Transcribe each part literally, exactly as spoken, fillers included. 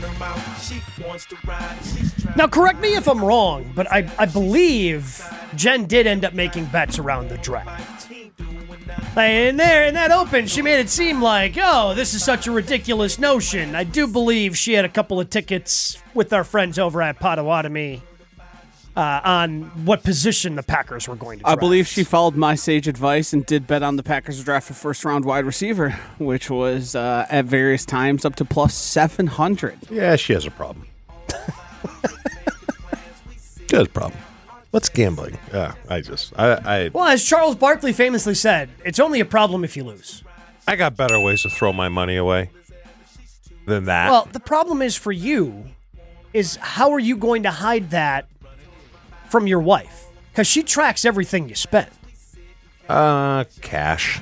Now, correct me if I'm wrong, but I, I believe Jen did end up making bets around the draft. Like in there, in that open, she made it seem like, oh, this is such a ridiculous notion. I do believe she had a couple of tickets with our friends over at Potawatomi uh, on what position the Packers were going to draft. I believe she followed my sage advice and did bet on the Packers draft a first-round wide receiver, which was uh, at various times up to plus seven hundred. Yeah, she has a problem. She has a problem. What's gambling? Yeah, I just, I, I, Well, as Charles Barkley famously said, it's only a problem if you lose. I got better ways to throw my money away than that. Well, the problem is for you is how are you going to hide that from your wife? Because she tracks everything you spend. Uh, cash.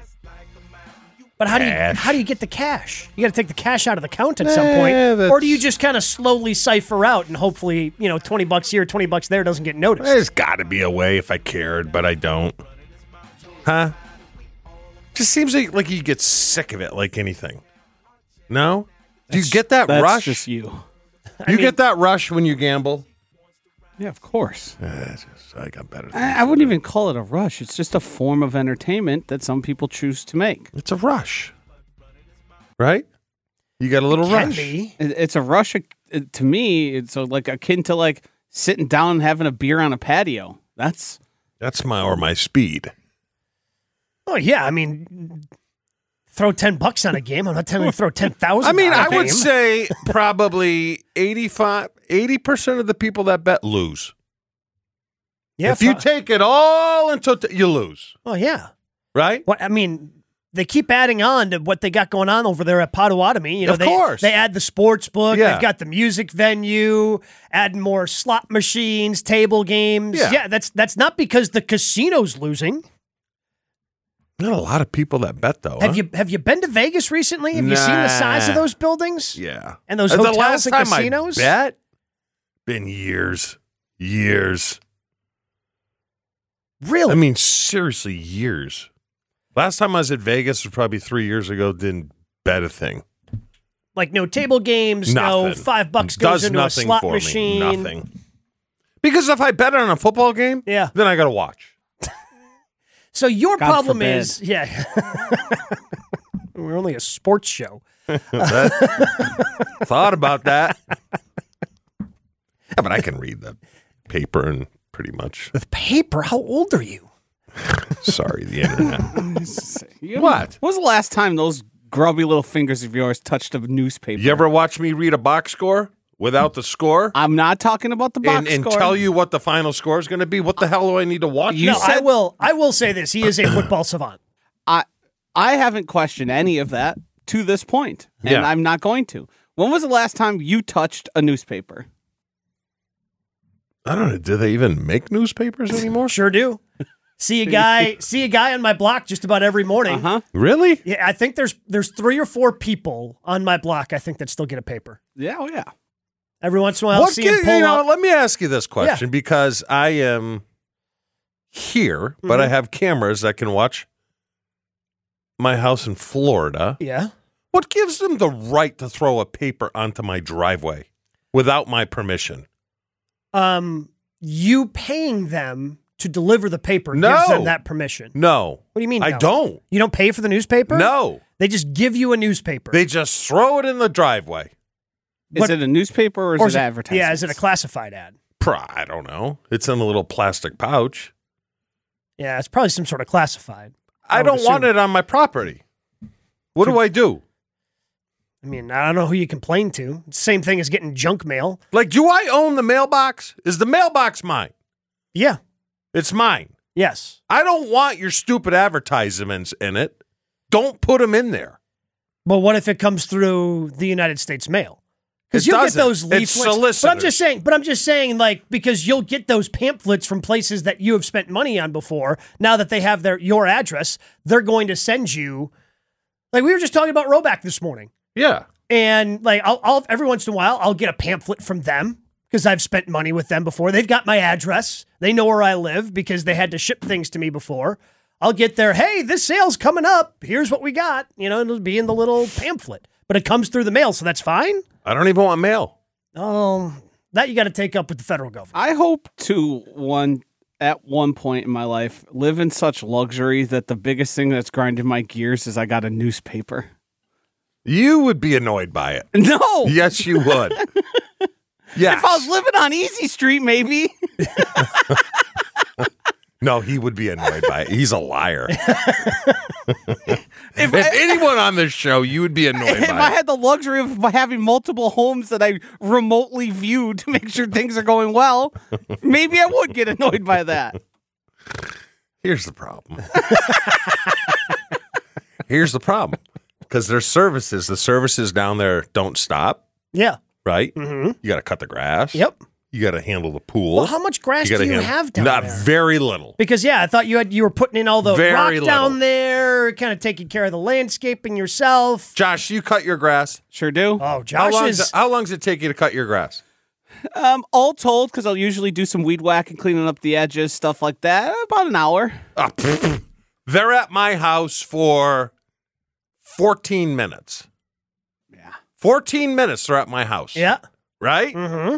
But how Cash. do you how do you get the cash? You got to take the cash out of the count at some Eh, point, that's- or do you just kind of slowly cipher out and hopefully, you know, twenty bucks here, twenty bucks there doesn't get noticed? There's got to be a way if I cared, but I don't. Huh? Just seems like, like you get sick of it like anything. No? Do you get that That's rush? just you. Do you get that rush when you gamble? Yeah, of course. Uh, just, I got better. things I, I to wouldn't do. even call it a rush. It's just a form of entertainment that some people choose to make. It's a rush. Right? You got a little Can rush. It, it's a rush. It, to me, it's a, like akin to like sitting down and having a beer on a patio. That's That's my or my speed. Oh yeah, I mean, throw ten bucks on a game. I'm not telling you to throw ten thousand. I mean, on a I would game. say probably eighty-five, eighty percent of the people that bet lose. yeah, if you pro- take it all into, t- you lose. oh yeah. Right? What I mean, they keep adding on to what they got going on over there at Potawatomi. You know, Of they, course. they add the sports book. Yeah. They've got the music venue, adding more slot machines, table games. Yeah. yeah, that's that's not because the casino's losing. Not a lot of people that bet, though. Have huh? you have you been to Vegas recently? Have you seen the size of Nah. those buildings? Yeah. And those Uh, hotels the last and time casinos? I bet, been years. Years. Really? I mean, seriously, years. Last time I was at Vegas was probably three years ago. Didn't bet a thing. like no table games, no Nothing. five bucks goes Does into a nothing slot for machine. me. Nothing. Because if I bet on a football game, Yeah. then I got to watch. So your God problem forbid. is, yeah, we're only a sports show. That- thought about that. Yeah, but I can read the paper and pretty much. With paper, how old are you? Sorry, the internet. You- What? When was the last time those grubby little fingers of yours touched a newspaper? You ever watch me read a box score without the score I'm not talking about the box and, and score. tell you what the final score is going to be? What the hell do I need to watch? You no, I said- will. I will say this: he is a football savant. I I haven't questioned any of that to this point, and Yeah. I'm not going to. When was the last time you touched a newspaper? I don't know. Do they even make newspapers anymore? Sure do. See a guy. see a guy on my block just about every morning. Uh huh. Really? Yeah, I think there's there's three or four people on my block. I think that still get a paper Yeah. Oh yeah. every once in a while. I'll What see gi- him pull you know, up. let me ask you this question because I am here, but I Mhm. have cameras that can watch my house in Florida. Yeah. What gives them the right to throw a paper onto my driveway without my permission? Um, you paying them to deliver the paper No. gives them that permission. No. What do you mean? I no? don't. You don't pay for the newspaper? No. They just give you a newspaper. They just throw it in the driveway. Is What- it a newspaper or is Or it advertising? Yeah, is it a classified ad? Pro- I don't know. It's in a little plastic pouch. Yeah, it's probably some sort of classified. I, I would don't want assume. it on my property. What do I do? I mean, I don't know who you complain to. Same thing as getting junk mail. Like, do I own the mailbox? Is the mailbox mine? Yeah. It's mine. Yes. I don't want your stupid advertisements in it. Don't put them in there. But what if it comes through the United States mail? Because It you'll doesn't. get those It's leaflets. But I'm solicitors. just saying. But I'm just saying, like, because you'll get those pamphlets from places that you have spent money on before. Now that they have their your address, they're going to send you. Like we were just talking about Roback this morning, Yeah. and like I'll, I'll every once in a while I'll get a pamphlet from them because I've spent money with them before. They've got my address. They know where I live because they had to ship things to me before. I'll get there. Hey, this sale's coming up. Here's what we got. You know, it'll be in the little pamphlet. but it comes through the mail, so that's fine. I don't even want mail. Oh, that you got to take up with the federal government. I hope to one at one point in my life live in such luxury that the biggest thing that's grinding my gears is I got a newspaper. You would be annoyed by it. No. Yes, you would. Yes. If I was living on Easy Street, maybe. No, he would be annoyed by it. He's a liar. if If I, anyone on this show, you would be annoyed if by I it. had the luxury of having multiple homes that I remotely view to make sure things are going well, maybe I would get annoyed by that. Here's the problem. Here's the problem. Because there's services. The services down there don't stop, Yeah. right? Mm-hmm. You got to cut the grass. Yep. You got to handle the pool. Well, how much grass You do gotta you handle- have down Not there? very little. Because yeah, I thought you had you were putting in all the Very rock little. down there, kind of taking care of the landscaping yourself. Josh, you cut your grass. Sure do. Oh, How Josh long, is does, how long does it take you to cut your grass? Um, all told, because I'll usually do some weed whacking, cleaning up the edges, stuff like that. About an hour. Oh, pfft. They're at my house for fourteen minutes. Yeah. fourteen minutes they're at my house. yeah. Right? Mm-hmm.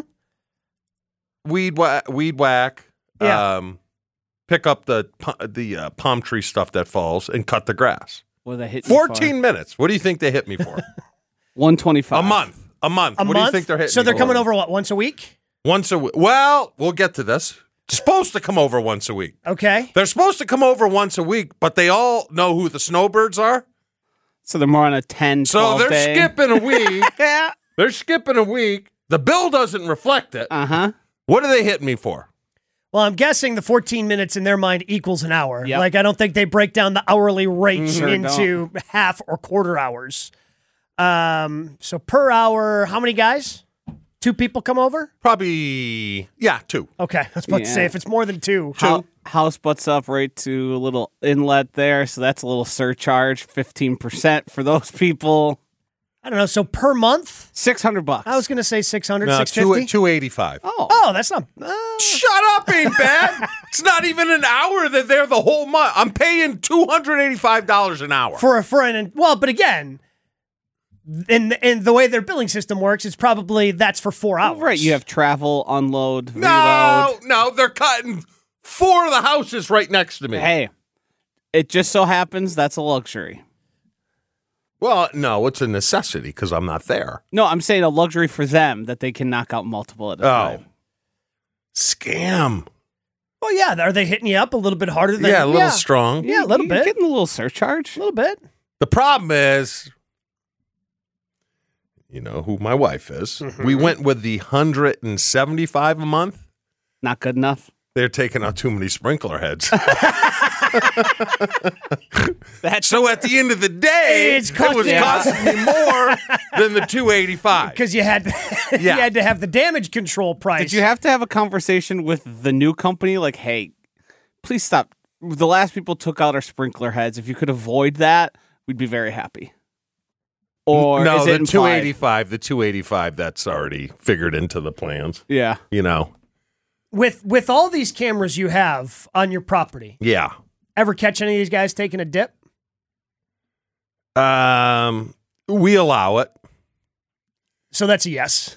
Weed whack, weed whack. Yeah. Um, pick up the pu- the uh, palm tree stuff that falls and cut the grass. What did they hit? fourteen minutes. What do you think they hit me for? One twenty-five. A month. A month. A what month. do you think they're hitting So me they're for? coming over what once a week? Once a week. Well, we'll get to this. Supposed to come over once a week. Okay. They're supposed to come over once a week, but they all know who the snowbirds are. So they're more on a ten, So twelve they're day. skipping a week. Yeah. They're skipping a week. The bill doesn't reflect it. Uh-huh. What are they hitting me for? Well, I'm guessing the fourteen minutes in their mind equals an hour. Yep. Like I don't think they break down the hourly rate Sure into half or quarter hours. Um, so per hour, how many guys? Two people come over? Probably, yeah, two. Okay, I was about to Yeah. say if it's more than two. Hou- house butts up right to a little inlet there, so that's a little surcharge, fifteen percent for those people. I don't know. So per month, six hundred bucks. I was going to say six hundred, No, six two, fifty. two eighty-five. oh. Oh, that's not. Uh, Shut up, ain't bad. It's not even an hour that they're the whole month. I'm paying two hundred eighty-five dollars an hour. for a for an well, but again, in in the way their billing system works, it's probably that's for four hours. Right, you have travel, unload, no, reload. no, they're cutting four of the houses right next to me. Hey, it just so happens that's a luxury. Well, no, it's a necessity because I'm not there. No, I'm saying a luxury for them that they can knock out multiple at a Oh, time. scam. Well, yeah, are they hitting you up a little bit harder than Yeah, a little yeah, strong. Yeah, a little You're bit. getting a little surcharge. A little bit. The problem is, you know who my wife is. Mm-hmm. We went with the one hundred seventy-five a month. Not good enough. They're taking out too many sprinkler heads. That's So at the end of the day, It's it was costing- costing me more than the two eighty-five. Because you had you Yeah. had to have the damage control price. Did you have to have a conversation with the new company? Like, hey, please stop. The last people took out our sprinkler heads. If you could avoid that, we'd be very happy. Or no, is the it two implied? eighty-five, the two eighty-five, that's already figured into the plans. Yeah. You know, with with all these cameras you have on your property? yeah. Ever catch any of these guys taking a dip? Um, we allow it So that's a yes.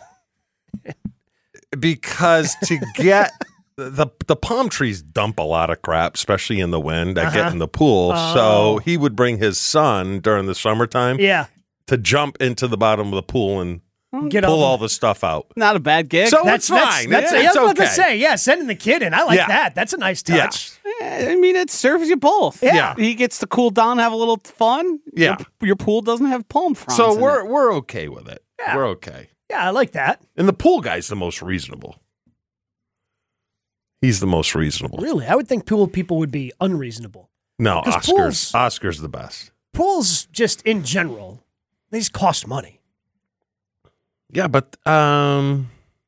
because to get the the palm trees dump a lot of crap, especially in the wind. I get Uh-huh. in the pool, Oh. so he would bring his son during the summertime Yeah. to jump into the bottom of the pool and Get pull all all the stuff out. Not a bad gig. So That's it's that's, fine. That's, It's- yeah, I was it's about to okay. say, yeah, sending the kid in. I like Yeah. that. That's a nice Yeah. touch. Eh, I mean, it serves you both. Yeah. He gets to cool down, have a little fun. Yeah. Your, your pool doesn't have palm fronds. So in we're it. we're okay with it. Yeah. We're okay. Yeah, I like that. And the pool guy's the most reasonable. He's the most reasonable. Really, I would think pool people would be unreasonable. No, 'Cause Oscar's pools- Oscar's the best. Pools, just in general, they just cost money. Yeah, but um,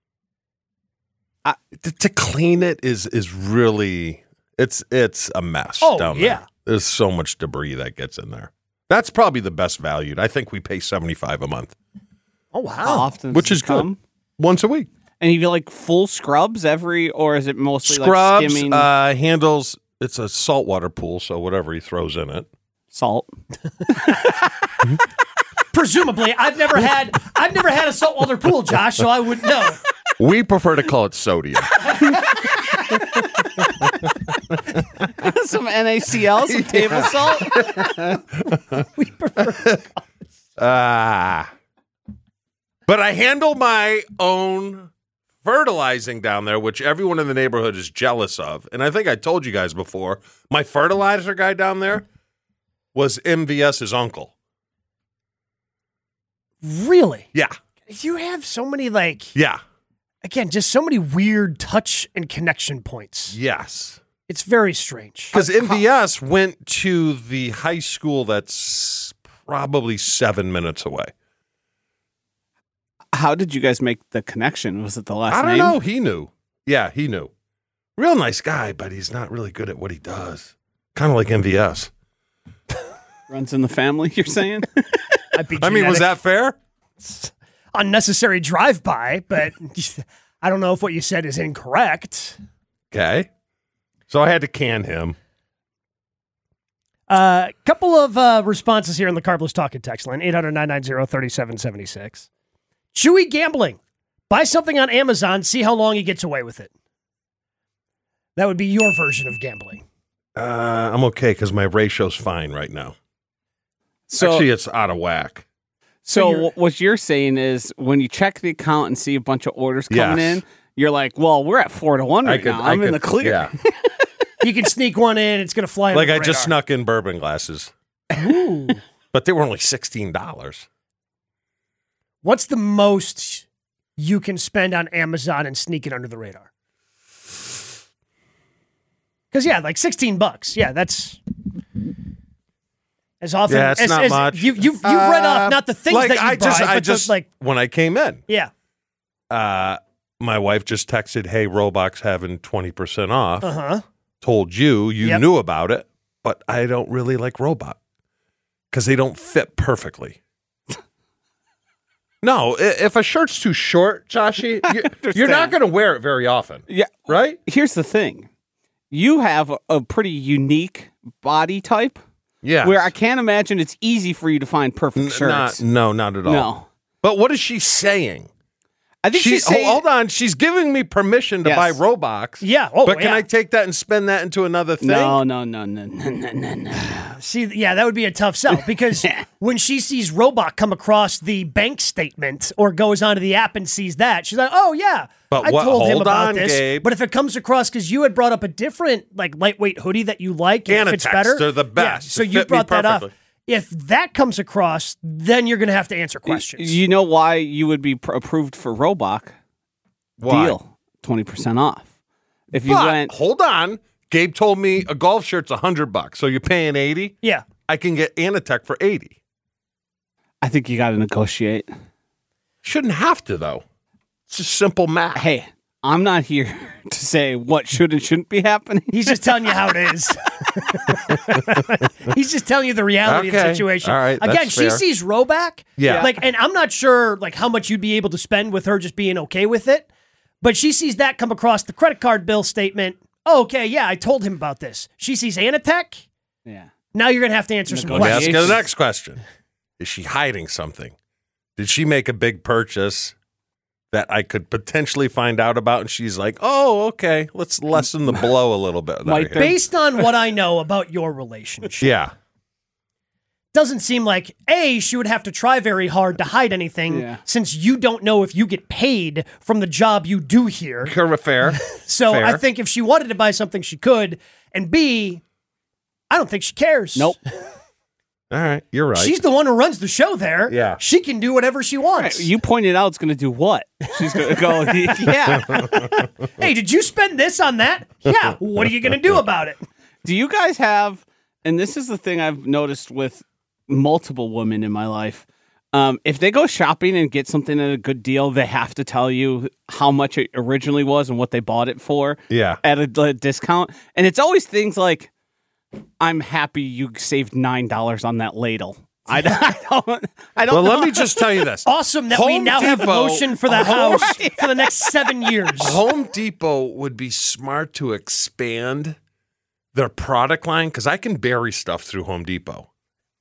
I- to, to clean it is is really it's it's a mess. Oh, down yeah. there. There's so much debris that gets in there. That's probably the best valued. I think we pay seventy-five a month, Oh How wow! often which does is it good. come? Once a week. And you get like full scrubs every, or is it mostly like Scrubs, skimming uh, handles. It's a saltwater pool, so whatever he throws in it. salt? Presumably, I've never had I've never had a saltwater pool, Josh, so I wouldn't know. We prefer to call it sodium. Some N A C L, some table salt. We prefer. Ah. But I handle my own fertilizing down there, which everyone in the neighborhood is jealous of. And I think I told you guys before, my fertilizer guy down there was MVS's uncle. Really? Yeah. You have so many, like, Yeah. again, just so many weird touch and connection points. Yes. It's very strange. Because M V S went to the high school that's probably seven minutes away. How did you guys make the connection? Was it the last I don't name? know. He knew. Yeah, he knew. Real nice guy, but he's not really good at what he does. Kind of like M V S. Runs in the family, you're saying? I'd be I mean, was that fair? unnecessary drive-by, but I don't know if what you said is incorrect. Okay. So I had to can him. A uh, couple of uh, responses here on the Carbless Talking text line, eight hundred, nine nine zero, three seven seven six. Chewy gambling. Buy something on Amazon, see how long he gets away with it. That would be your version of gambling. Uh, I'm okay because my ratio's fine right now. So, Actually, it's out of whack. so you're- wh- what you're saying is when you check the account and see a bunch of orders coming Yes. in, you're like, well, we're at four to one I right could- now. I I'm in could- the clear. Yeah. You can sneak one in, it's going to fly under Like the I just radar. snuck in bourbon glasses, Ooh. but they were only sixteen dollars. What's the most you can spend on Amazon and sneak it under the radar? Because, yeah, like sixteen bucks. Yeah, that's as often Yeah, it's as, not as much. You, you've, you've read off not the things like that you I buy, just, but I the, just like, when I came in, yeah. uh, my wife just texted, "Hey, Roblox having twenty percent off." Uh-huh. Told you, you Yep. knew about it, but I don't really like robot because they don't fit perfectly. No, i- if a shirt's too short, Joshy, you're, you're not going to wear it very often, Yeah. right? Here's the thing. You have a, a pretty unique body type Yeah. where I can't imagine it's easy for you to find perfect N- shirts. not, no, not at all. No. But what is she saying? I think She, she's saying, hold on, she's giving me permission to Yes. buy Roblox. Yeah. Oh, but can yeah. I take that and spend that into another thing? no, no, no, no, no, no, no, no. See, yeah, that would be a tough sell because when she sees Robot come across the bank statement or goes onto the app and sees that, she's like, "Oh yeah, But I what- told him hold about on, this." Gabe. But if it comes across because you had brought up a different, like lightweight hoodie that you like and it fits Anatex, better, they're the Yeah, best. so They you fit me brought that up. perfectly. If that comes across, then you're going to have to answer questions. You know why you would be pr- approved for Robach? Why? Deal. twenty percent off. If you But, went, hold on. Gabe told me a golf shirt's a hundred bucks, so you're paying eighty. yeah. I can get Anatech for eighty. I think you got to negotiate. Shouldn't have to though. It's just simple math. Hey, I'm not here to say what should and shouldn't be happening. He's just telling you how it is. He's just telling you the reality of the Okay. situation. All right, Again, that's she fair. sees Roback. Yeah. Like, and I'm not sure like how much you'd be able to spend with her just being okay with it. But she sees that come across the credit card bill statement. Oh, okay, yeah, I told him about this. She sees Anatech. Yeah. Now you're gonna have to answer some Let me ask questions. you the next question. Is she hiding something? Did she make a big purchase that I could potentially find out about? And she's like, oh, okay, let's lessen the blow a little bit. Might there. be. Based on what I know about your relationship, Yeah. doesn't seem like A, she would have to try very hard to hide anything Yeah. since you don't know if you get paid from the job you do here. Fair. So Fair. I think if she wanted to buy something, she could. And B, I don't think she cares. Nope. All right, you're right. She's the one who runs the show there. Yeah. She can do whatever she wants. You pointed out it's going to do what? She's going to go, yeah. Hey, did you spend this on that? Yeah. What are you going to do about it? Do you guys have, and this is the thing I've noticed with multiple women in my life, um, if they go shopping and get something at a good deal, they have to tell you how much it originally was and what they bought it for Yeah. at a, a discount. And it's always things like, I'm happy you saved nine dollars on that ladle. I, I don't, I don't Well, know. let me just tell you this. Awesome that we Home now have Depot- lotion for the Home- house for the next seven years. Home Depot would be smart to expand their product line because I can bury stuff through Home Depot.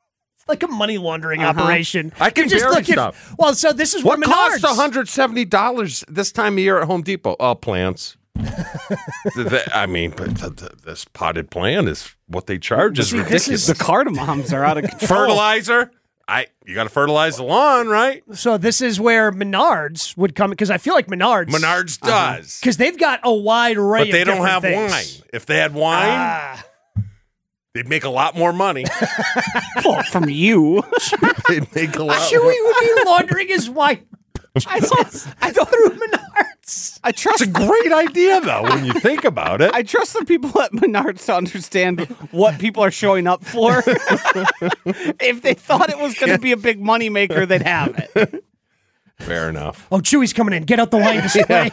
It's like a money laundering Uh-huh. operation. I can You're just bury looking- stuff. Well, so this is What where costs Menards. one hundred seventy dollars this time of year at Home Depot? Oh, plants. The- the- I mean, but the, the, this potted plant is what they charge is See, this ridiculous. is- The cardamoms are out of control. Fertilizer. I you got to fertilize the lawn, right? So this is where Menards would come, because I feel like Menards. Menards does, Because they've got a wide array but they of don't different have things. wine. If they had wine, Ah. they'd make a lot more money. Well, from you. They'd make a lot. Chewy would be laundering his wine I don't, I don't through Menards. I trust It's a great idea, though, when you think about it. I trust the people at Menards to understand what people are showing up for. If they thought it was going to be a big moneymaker, they'd have it. Fair enough. Oh, Chewy's coming in. Get out the wine display.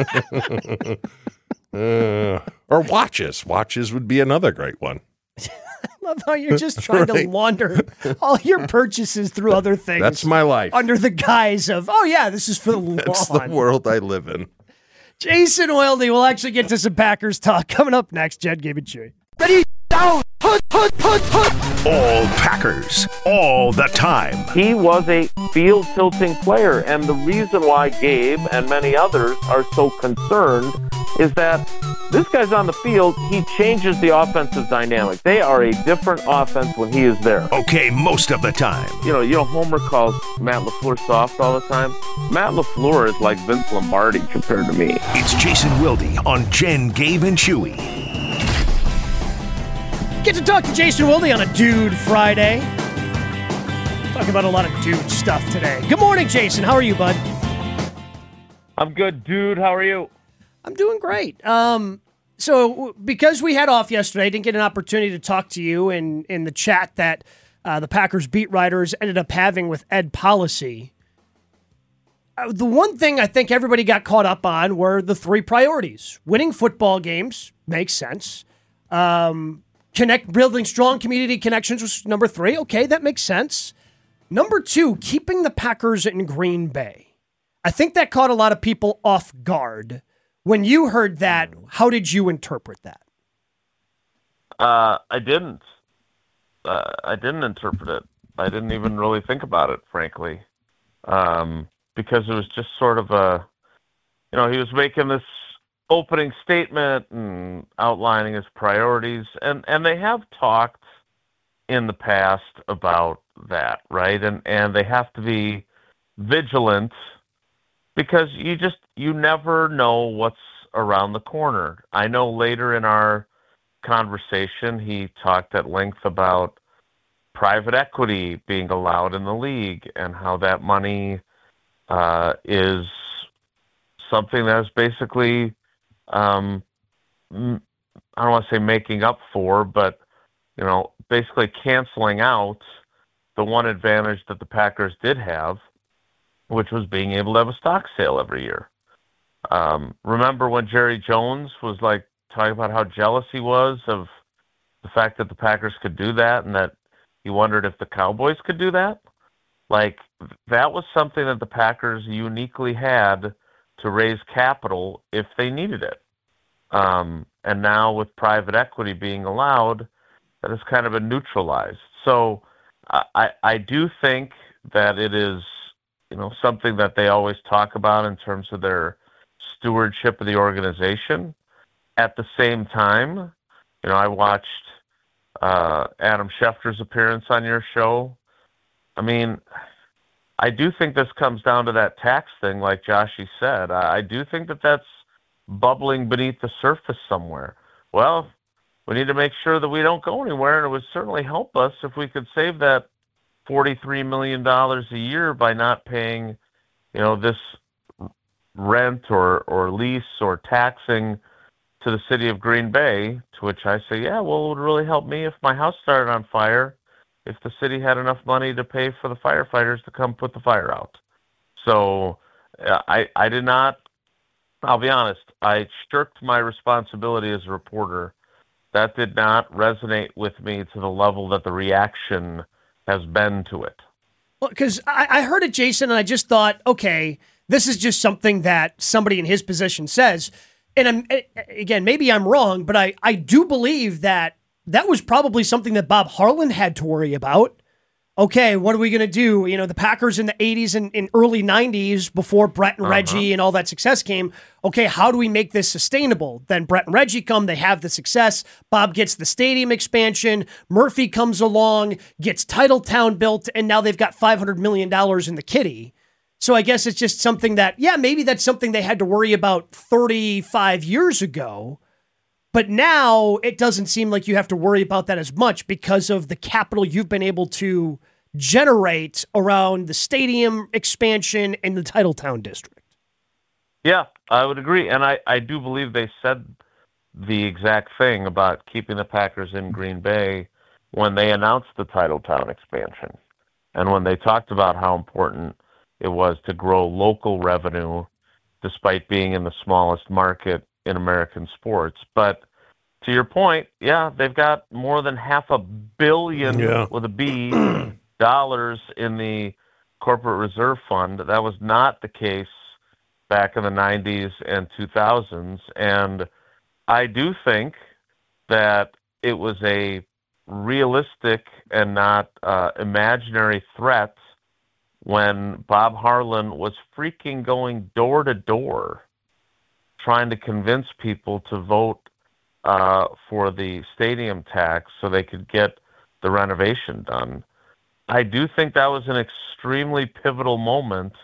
Uh, or watches. Watches would be another great one. Love how you're just trying Right. to launder all your purchases through other things. That's my life. under the guise of, oh yeah, this is for the lawn. That's the world I live in. Jason Wilde will actually get to some Packers talk coming up next. Jed, Gabe, and Chewy. Ready, down, put, put, put, put. All Packers, all the time. He was a field tilting player, and the reason why Gabe and many others are so concerned is that this guy's on the field, he changes the offensive dynamic. They are a different offense when he is there. Okay, most of the time. You know, you know, Homer calls Matt LaFleur soft all the time. Matt LaFleur is like Vince Lombardi compared to me. It's Jason Wilde on Jen, Gabe, and Chewy. Get to talk to Jason Wilde on a Dude Friday. Talking about a lot of dude stuff today. Good morning, Jason. How are you, bud? I'm good, dude. How are you? I'm doing great. Um, so because we had off yesterday, I didn't get an opportunity to talk to you in, in the chat that uh, the Packers beat writers ended up having with Ed Policy. Uh, the one thing I think everybody got caught up on were the three priorities. Winning football games makes sense. Um, connect, building strong community connections was number three. Okay, that makes sense. Number two, keeping the Packers in Green Bay. I think that caught a lot of people off guard. When you heard that, how did you interpret that? Uh, I didn't. Uh, I didn't interpret it. I didn't even really think about it, frankly, um, because it was just sort of a, you know, he was making this opening statement and outlining his priorities, and, and they have talked in the past about that, right? And and they have to be vigilant because you just you never know what's around the corner. I know later in our conversation he talked at length about private equity being allowed in the league and how that money uh, is something that is basically um, I don't want to say making up for, but you know, basically canceling out the one advantage that the Packers did have, which was being able to have a stock sale every year. Um, remember when Jerry Jones was like talking about how jealous he was of the fact that the Packers could do that and that he wondered if the Cowboys could do that? Like, that was something that the Packers uniquely had to raise capital if they needed it. Um, and now with private equity being allowed, that is kind of been neutralized. So I, I do think that it is, you know, something that they always talk about in terms of their stewardship of the organization. At the same time, you know, I watched uh, Adam Schefter's appearance on your show. I mean, I do think this comes down to that tax thing, like Joshy said. I, I do think that that's bubbling beneath the surface somewhere. Well, we need to make sure that we don't go anywhere, and it would certainly help us if we could save that forty-three million dollars a year by not paying, you know, this rent or, or lease or taxing to the city of Green Bay, to which I say, yeah, well, it would really help me if my house started on fire, if the city had enough money to pay for the firefighters to come put the fire out. So uh, I, I did not, I'll be honest, I shirked my responsibility as a reporter. That did not resonate with me to the level that the reaction has been to it. Well, because I, I heard it, Jason, and I just thought, okay, this is just something that somebody in his position says. And I'm, again, maybe I'm wrong, but I, I do believe that that was probably something that Bob Harlan had to worry about. okay, what are we going to do? You know, the Packers in the eighties and, and early nineties, before Brett and uh-huh. Reggie and all that success came, okay, how do we make this sustainable? Then Brett and Reggie come, they have the success. Bob gets the stadium expansion. Murphy comes along, gets Titletown built, and now they've got five hundred million dollars in the kitty. So I guess it's just something that, yeah, maybe that's something they had to worry about thirty-five years ago. But now it doesn't seem like you have to worry about that as much because of the capital you've been able to generate around the stadium expansion and the Titletown district. Yeah, I would agree. And I, I do believe they said the exact thing about keeping the Packers in Green Bay when they announced the Titletown expansion. And when they talked about how important it was to grow local revenue despite being in the smallest market in American sports. But to your point, yeah, they've got more than half a billion yeah. with a B dollars in the corporate reserve fund. That was not the case back in the nineties and two thousands. And I do think that it was a realistic and not uh, imaginary threat when Bob Harlan was freaking going door to door trying to convince people to vote uh, for the stadium tax so they could get the renovation done. I do think that was an extremely pivotal moment,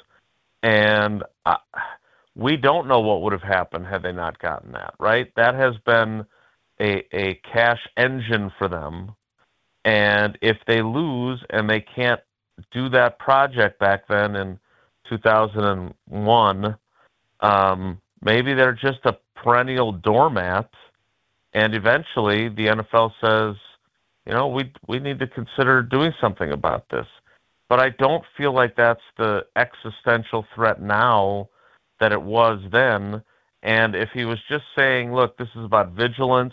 and uh, we don't know what would have happened had they not gotten that, right? That has been a, a cash engine for them, and if they lose and they can't do that project back then in two thousand one, um, maybe they're just a perennial doormat, and eventually the N F L says, you know, we we need to consider doing something about this. But I don't feel like that's the existential threat now that it was then. And if he was just saying, look, this is about vigilance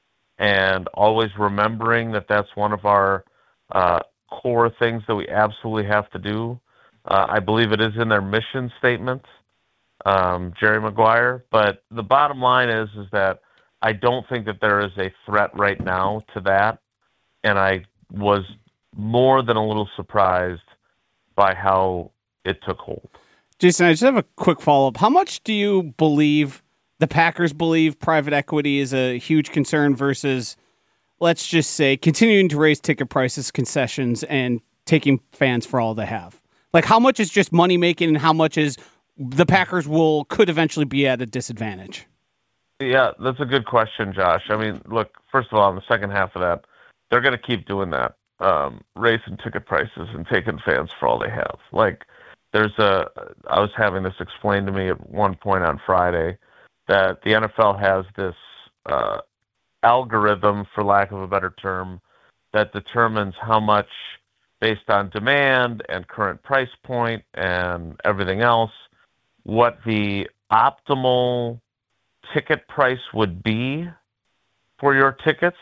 and always remembering that that's one of our uh, core things that we absolutely have to do, uh, I believe it is in their mission statement. Um, Jerry Maguire, but the bottom line is is that I don't think that there is a threat right now to that, and I was more than a little surprised by how it took hold. Jason, I just have a quick follow-up. How much do you believe the Packers believe private equity is a huge concern versus, let's just say, continuing to raise ticket prices, concessions, and taking fans for all they have? Like, how much is just money making, and how much is the Packers will could eventually be at a disadvantage? Yeah, that's a good question, Josh. I mean, look, first of all, in the second half of that, they're going to keep doing that, um, raising ticket prices and taking fans for all they have. Like, there's a, I was having this explained to me at one point on Friday that the N F L has this uh, algorithm, for lack of a better term, that determines how much, based on demand and current price point and everything else, what the optimal ticket price would be for your tickets.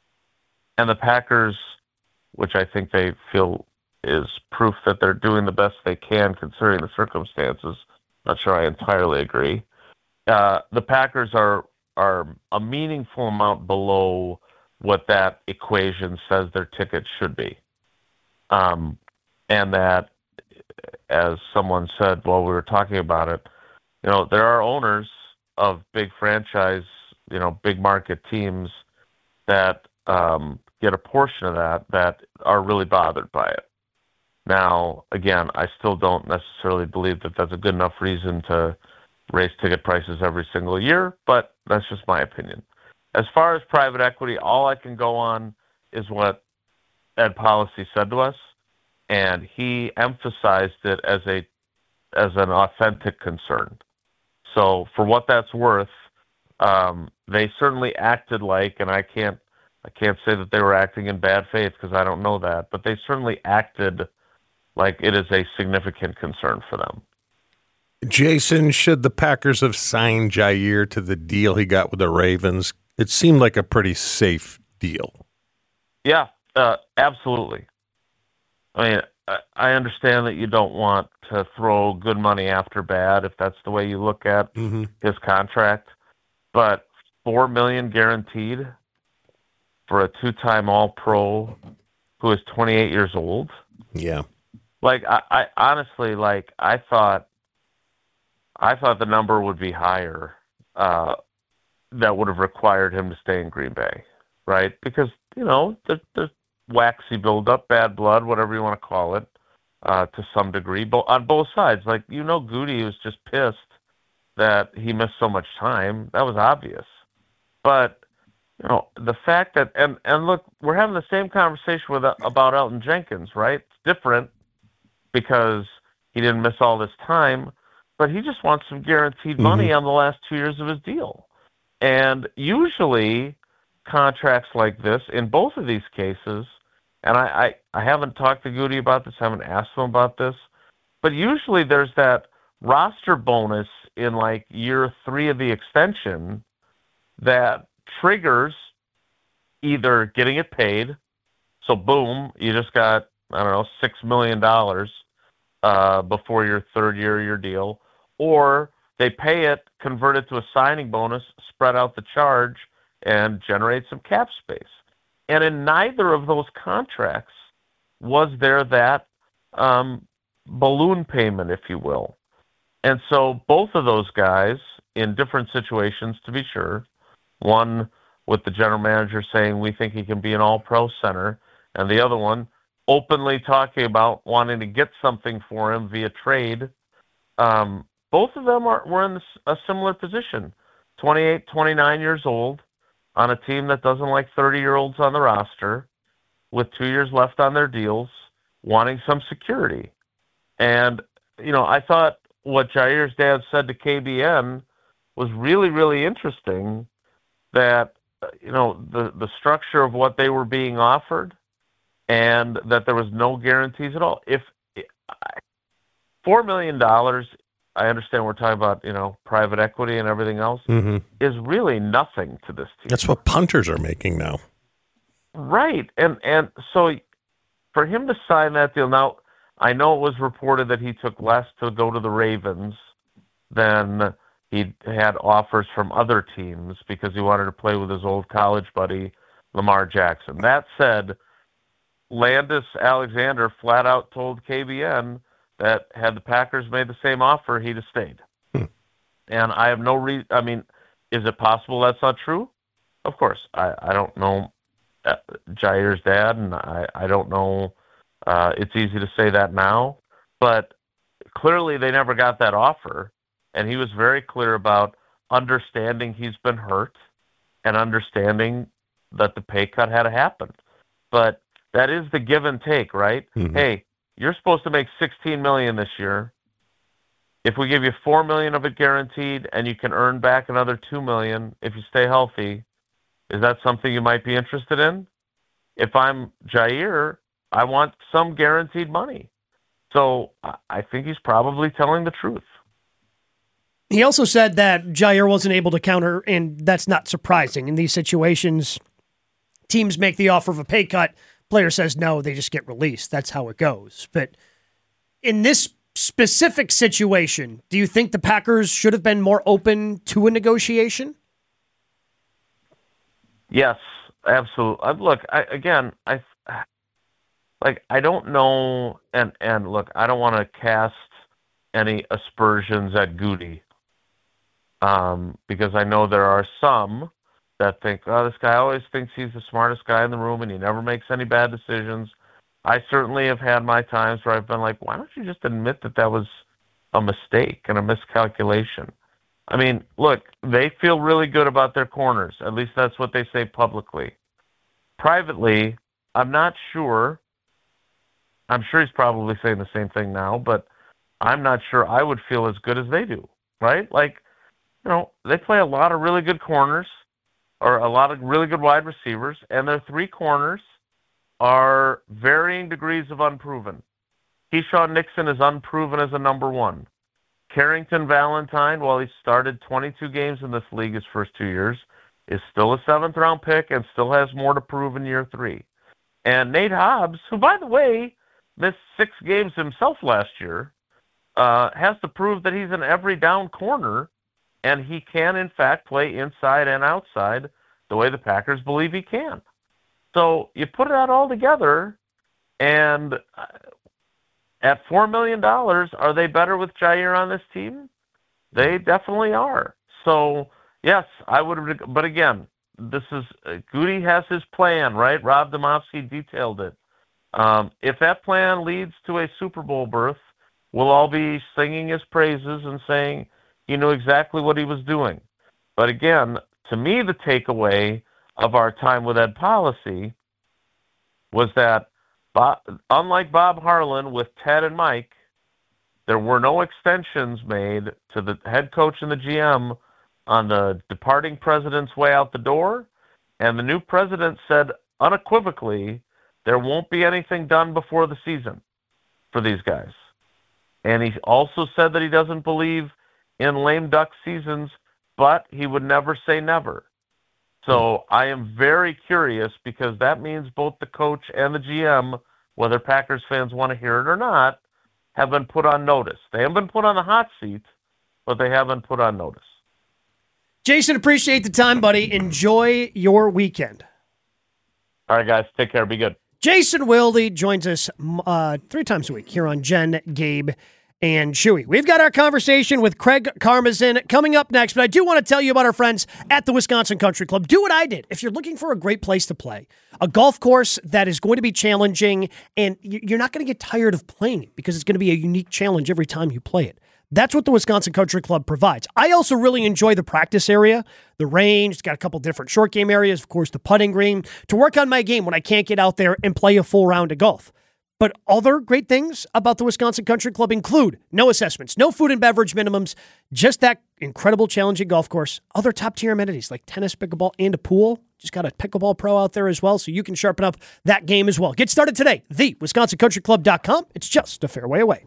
And the Packers, which I think they feel is proof that they're doing the best they can considering the circumstances. Not sure I entirely agree. Uh, the Packers are are a meaningful amount below what that equation says their tickets should be. Um, and that, as someone said while we were talking about it, you know, there are owners of big franchise, you know, big market teams that um, get a portion of that that are really bothered by it. Now, again, I still don't necessarily believe that that's a good enough reason to raise ticket prices every single year, but that's just my opinion. As far as private equity, all I can go on is what Ed Policy said to us, and he emphasized it as a as an authentic concern. So for what that's worth, um, they certainly acted like, and I can't I can't say that they were acting in bad faith because I don't know that, but they certainly acted like it is a significant concern for them. Jason, should the Packers have signed Jair to the deal he got with the Ravens? It seemed like a pretty safe deal. Yeah, uh, absolutely. I mean, I, I understand that you don't want to throw good money after bad if that's the way you look at mm-hmm. his contract, but four million dollars guaranteed for a two-time All-Pro who is twenty-eight years old. Yeah. Like I, I honestly, like I thought, I thought the number would be higher. Uh, that would have required him to stay in Green Bay, right? Because you know the the waxy buildup, bad blood, whatever you want to call it, uh, to some degree, but on both sides. Like you know, Goody was just pissed that he missed so much time. That was obvious, but. You know, the fact that, and, and look, we're having the same conversation with about Elgton Jenkins, right? It's different because he didn't miss all this time, but he just wants some guaranteed money Mm-hmm. on the last two years of his deal. And usually contracts like this, in both of these cases, and I, I, I haven't talked to Goody about this, I haven't asked him about this, but usually there's that roster bonus in like year three of the extension that triggers either getting it paid, so boom, you just got, I don't know, six million dollars uh, before your third year of your deal, or they pay it, convert it to a signing bonus, spread out the charge, and generate some cap space. And in neither of those contracts was there that um, balloon payment, if you will. And so both of those guys, in different situations, to be sure, one with the general manager saying we think he can be an all-pro center, and the other one openly talking about wanting to get something for him via trade. Um, both of them are were in a similar position, twenty-eight, twenty-nine years old, on a team that doesn't like thirty-year-olds on the roster, with two years left on their deals, wanting some security. And, you know, I thought what Jair's dad said to K B N was really, really interesting, that, you know, the, the structure of what they were being offered and that there was no guarantees at all. If four million dollars, I understand we're talking about, you know, private equity and everything else, Mm-hmm. is really nothing to this team. That's what punters are making now. Right. And, and so for him to sign that deal, now I know it was reported that he took less to go to the Ravens than he had offers from other teams because he wanted to play with his old college buddy, Lamar Jackson. That said, Landis Alexander flat out told K B N that had the Packers made the same offer, he'd have stayed. Hmm. And I have no reason, I mean, is it possible that's not true? Of course. I, I don't know uh, Jair's dad, and I, I don't know. Uh, it's easy to say that now, but clearly they never got that offer. And he was very clear about understanding he's been hurt and understanding that the pay cut had to happen. But that is the give and take, right? Mm-hmm. Hey, you're supposed to make sixteen million dollars this year. If we give you four million dollars of it guaranteed and you can earn back another two million dollars if you stay healthy, is that something you might be interested in? If I'm Jair, I want some guaranteed money. So I think he's probably telling the truth. He also said that Jair wasn't able to counter, and that's not surprising. In these situations, teams make the offer of a pay cut, player says no, they just get released. That's how it goes. But in this specific situation, do you think the Packers should have been more open to a negotiation? Yes, absolutely. Look, I, again, I like I don't know, and and look, I don't want to cast any aspersions at Goody. Um, because I know there are some that think, oh, this guy always thinks he's the smartest guy in the room and he never makes any bad decisions. I certainly have had my times where I've been like, why don't you just admit that that was a mistake and a miscalculation? I mean, look, they feel really good about their corners. At least that's what they say publicly. Privately, I'm not sure. I'm sure he's probably saying the same thing now, but I'm not sure I would feel as good as they do, right? Like, you know, they play a lot of really good corners or a lot of really good wide receivers, and their three corners are varying degrees of unproven. Keyshawn Nixon is unproven as a number one. Carrington Valentine, while he started twenty-two games in this league his first two years, is still a seventh-round pick and still has more to prove in year three. And Nate Hobbs, who, by the way, missed six games himself last year, uh, has to prove that he's an every-down corner, and he can, in fact, play inside and outside the way the Packers believe he can. So you put that all together, and at four million dollars, are they better with Jair on this team? They definitely are. So, yes, I would. But again, this is uh, Goody has his plan, right? Rob Demovsky detailed it. Um, if that plan leads to a Super Bowl berth, we'll all be singing his praises and saying he knew exactly what he was doing. But again, to me, the takeaway of our time with Ed Policy was that, Bob, unlike Bob Harlan with Ted and Mike, there were no extensions made to the head coach and the G M on the departing president's way out the door, and the new president said unequivocally there won't be anything done before the season for these guys. And he also said that he doesn't believe in lame duck seasons, but he would never say never. So I am very curious because that means both the coach and the G M, whether Packers fans want to hear it or not, have been put on notice. They haven't been put on the hot seat, but they have been put on notice. Jason, appreciate the time, buddy. Enjoy your weekend. All right, guys. Take care. Be good. Jason Wilde joins us uh, three times a week here on Jen, Gabe, and Chewy. We've got our conversation with Craig Karmazin coming up next, but I do want to tell you about our friends at the Wisconsin Country Club. Do what I did. If you're looking for a great place to play, a golf course that is going to be challenging, and you're not going to get tired of playing it because it's going to be a unique challenge every time you play it. That's what the Wisconsin Country Club provides. I also really enjoy the practice area, the range. It's got a couple different short game areas, of course, the putting green, to work on my game when I can't get out there and play a full round of golf. But other great things about the Wisconsin Country Club include no assessments, no food and beverage minimums, just that incredible challenging golf course, other top-tier amenities like tennis, pickleball, and a pool. Just got a pickleball pro out there as well, so you can sharpen up that game as well. Get started today, the wisconsin country club dot com. It's just a fairway away.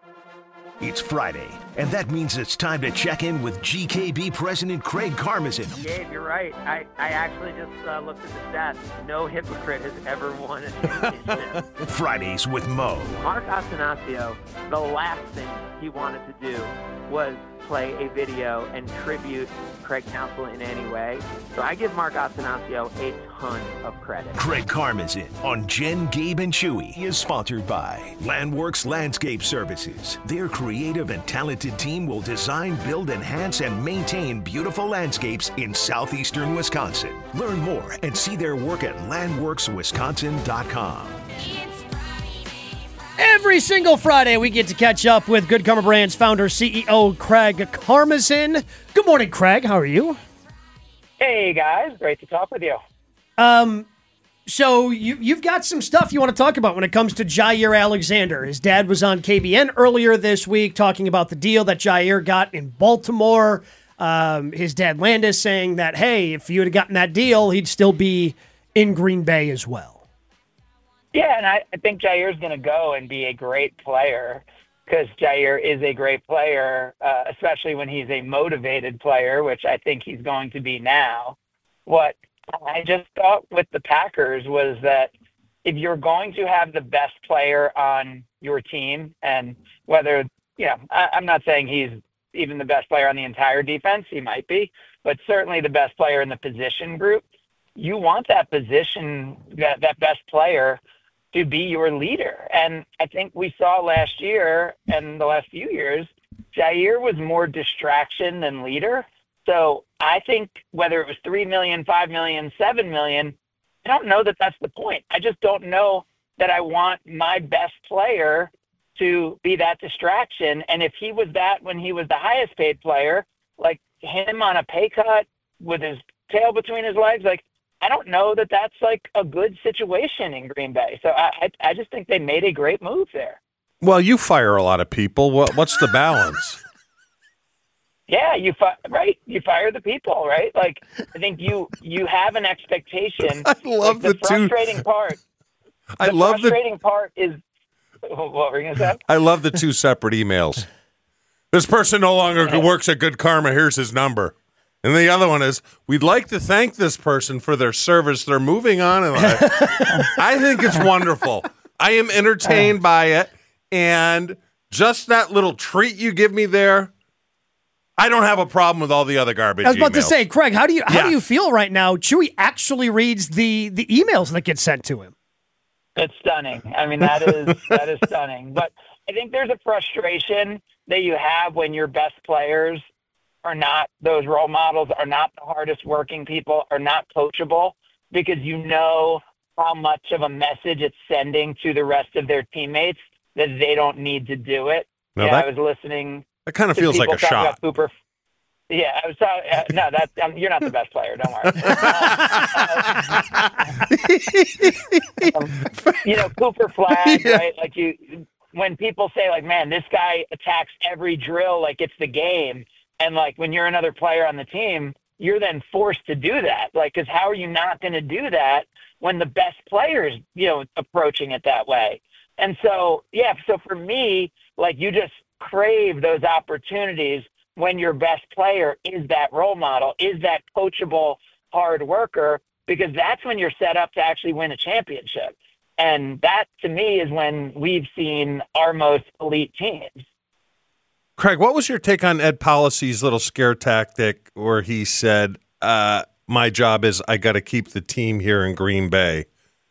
It's Friday, and that means it's time to check in with G K B President Craig Karmazin. Gabe, you're right. I, I actually just uh, looked at the stats. No hypocrite has ever won a championship. Fridays with Mo. Mark Attanasio, the last thing he wanted to do was play a video and tribute Craig Counsell in any way. So I give Mark Attanasio a ton of credit. Craig Karmazin on Jen, Gabe, and Chewy is sponsored by Landworks Landscape Services. Their creative and talented team will design, build, enhance, and maintain beautiful landscapes in southeastern Wisconsin. Learn more and see their work at landworks wisconsin dot com. Every single Friday, we get to catch up with Good Karma Brands founder, C E O Craig Karmazin. Good morning, Craig. How are you? Hey, guys. Great to talk with you. Um, so you, you've got some stuff you want to talk about when it comes to Jair Alexander. His dad was on K B N earlier this week talking about the deal that Jair got in Baltimore. Um, his dad Landis saying that, hey, if you had gotten that deal, he'd still be in Green Bay as well. Yeah, and I, I think Jair's going to go and be a great player because Jair is a great player, uh, especially when he's a motivated player, which I think he's going to be now. What I just thought with the Packers was that if you're going to have the best player on your team, and whether, you know, I, I'm not saying he's even the best player on the entire defense, he might be, but certainly the best player in the position group, you want that position, that, that best player to be your leader. And I think we saw last year and the last few years, Jair was more distraction than leader. So I think whether it was three million, five million, seven million, I don't know that that's the point. I just don't know that I want my best player to be that distraction. And if he was that when he was the highest paid player, like him on a pay cut with his tail between his legs, like, I don't know that that's like a good situation in Green Bay. So I, I, I just think they made a great move there. Well, you fire a lot of people. What, what's the balance? Yeah, you fi- right. You fire the people, right? Like I think you you have an expectation. I love like, the, the frustrating two. part. I the love frustrating the part is what were you gonna say? I love the two separate emails. This person no longer works at Good Karma. Here's his number. And the other one is, we'd like to thank this person for their service. They're moving on. And I, I think it's wonderful. I am entertained by it. And just that little treat you give me there, I don't have a problem with all the other garbage I was about emails. to say, Craig, how do you how Yeah. do you feel right now? Chewy actually reads the, the emails that get sent to him. It's stunning. I mean, that is that is stunning. But I think there's a frustration that you have when your best players are not those role models, are not the hardest working people, are not coachable, because you know how much of a message it's sending to the rest of their teammates that they don't need to do it. No, yeah, that, I was listening. That kind of feels like a shot. Cooper. Yeah, I was talking. Uh, no, that's um, you're not the best player. Don't worry. um, you know, Cooper Flag, yeah. right? Like you, when people say, like, "Man, this guy attacks every drill like it's the game," and like when you're another player on the team, you're then forced to do that. Like, because how are you not going to do that when the best players, you know, approaching it that way? And so, yeah. So for me, like, you just crave those opportunities when your best player is that role model, is that coachable hard worker, because that's when you're set up to actually win a championship. And that, to me, is when we've seen our most elite teams. Craig, what was your take on Ed Policy's little scare tactic where he said, uh, my job is I got to keep the team here in Green Bay?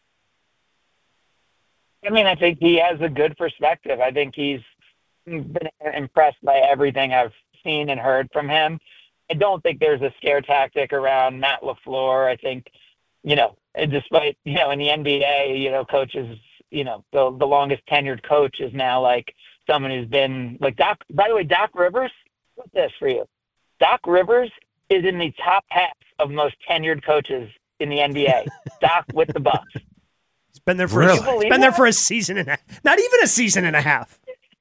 I mean, I think he has a good perspective. I think he's been impressed by everything I've seen and heard from him. I don't think there's a scare tactic around Matt LaFleur. I think, you know, despite, you know, in the N B A, you know, coaches, you know, the, the longest tenured coach is now like someone who's been like Doc. By the way, Doc Rivers, what's this for you? Doc Rivers is in the top half of most tenured coaches in the N B A. Doc with the Bucks. He's been there for really? a, he's been there for a season and a not even a season and a half.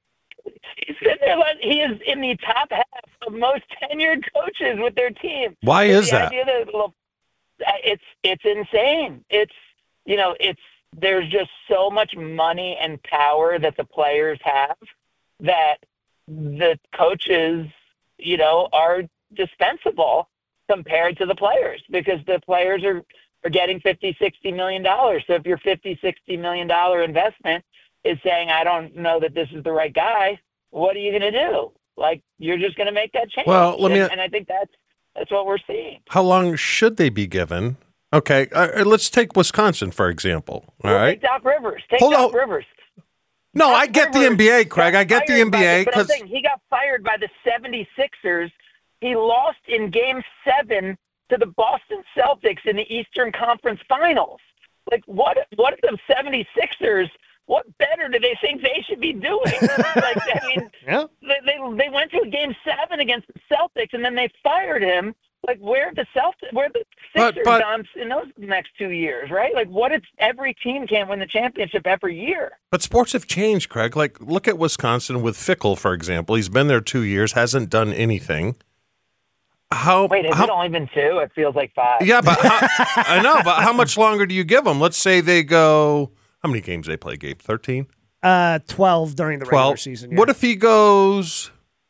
He's been there. He is in the top half of most tenured coaches with their team. Why so is the that? Idea that? It's it's insane. It's you know it's there's just so much money and power that the players have that the coaches you know are dispensable compared to the players, because the players are are getting fifty, sixty million dollars. So if your fifty, sixty million dollar investment is saying, I don't know that this is the right guy, what are you going to do? Like, you're just going to make that change. Well, let me. And, and I think that's that's what we're seeing. How long should they be given? Okay, uh, let's take Wisconsin for example. All well, right, take Doc Rivers. Take Hold Doc on. Rivers. No, Doc I get Rivers the N B A, Craig. I get the N B A because because he got fired by the seventy-sixers. He lost in Game Seven to the Boston Celtics in the Eastern Conference Finals. Like, what? What are the seventy-sixers? What better do they think they should be doing? Like, I mean, yeah. they, they they went to a Game Seven against the Celtics, and then they fired him. Like, where are the Celtics? Where are the Sixers but, but, on in those next two years? Right? Like, what? It's every team can't win the championship every year. But sports have changed, Craig. Like, look at Wisconsin with Fickle, for example. He's been there two years, hasn't done anything. How? Wait, has how, it only been two? It feels like five. Yeah, but how, I know. But how much longer do you give them? Let's say they go. How many games they play, Gabe? Thirteen. Uh, twelve during the twelve regular season. Yeah. What if he goes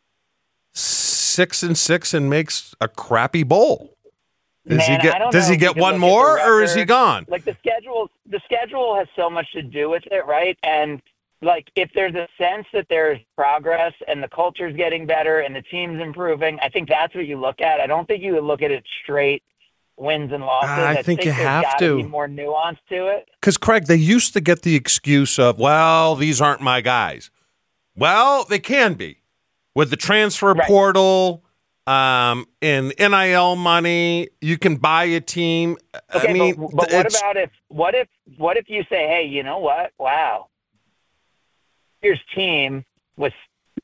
six and six and makes a crappy bowl? Does Man, he I get? don't Does know he if get you can one look at the more, or is he record. gone? Like the schedule, the schedule has so much to do with it, right? And like if there's a sense that there's progress and the culture's getting better and the team's improving, I think that's what you look at. I don't think you would look at it straight wins and losses. I, I think you there's have gotta to. be more nuance to it. Because, Craig, they used to get the excuse of, well, these aren't my guys. Well, they can be. With the transfer Right. portal um, and N I L money, you can buy a team. Okay, I mean, but, but what it's- about if what if what if you say, hey, you know what? Wow, here's team was